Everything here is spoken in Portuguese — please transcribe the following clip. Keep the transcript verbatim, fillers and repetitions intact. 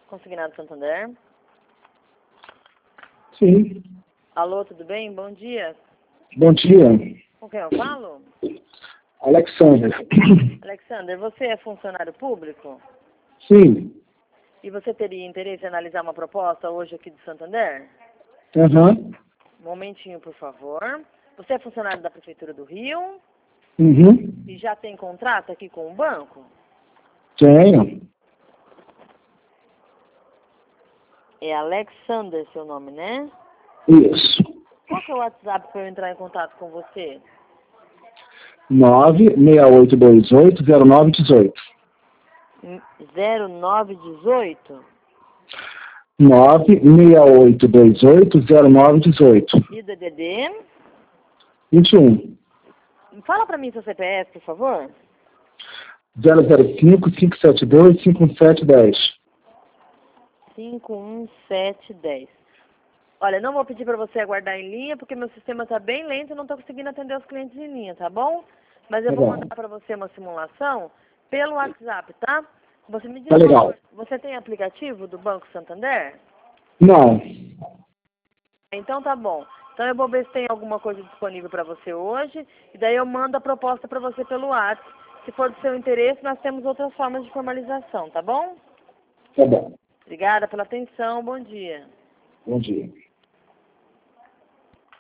Consignado Santander. Sim. Alô, tudo bem? Bom dia. Bom dia. Com quem eu falo? Alexander. Alexander, você é funcionário público? Sim. E você teria interesse em analisar uma proposta hoje aqui de Santander? Aham. Um momentinho, por favor. Você é funcionário da Prefeitura do Rio? Uhum. E já tem contrato aqui com o banco? Tenho. É Alexander seu nome, né? Isso. Qual que é o WhatsApp para eu entrar em contato com você? nove seis oito dois oito zero nove um oito. zero nove um oito? nove seis oito dois oito zero nove um oito. E o D D D? vinte e um. Fala para mim seu C P F, por favor. zero zero cinco cinco sete dois cinco um sete dez. cinco um sete dez. Olha, não vou pedir para você aguardar em linha, porque meu sistema está bem lento e não estou conseguindo atender os clientes em linha, tá bom? Mas eu Tá vou bom. mandar para você uma simulação pelo WhatsApp, tá? Você me diz Tá uma legal. coisa, você tem aplicativo do Banco Santander? Não. Então tá bom. Então eu vou ver se tem alguma coisa disponível para você hoje, e daí eu mando a proposta para você pelo WhatsApp. Se for do seu interesse, nós temos outras formas de formalização, tá bom? Tá bom. Obrigada pela atenção, bom dia. Bom dia.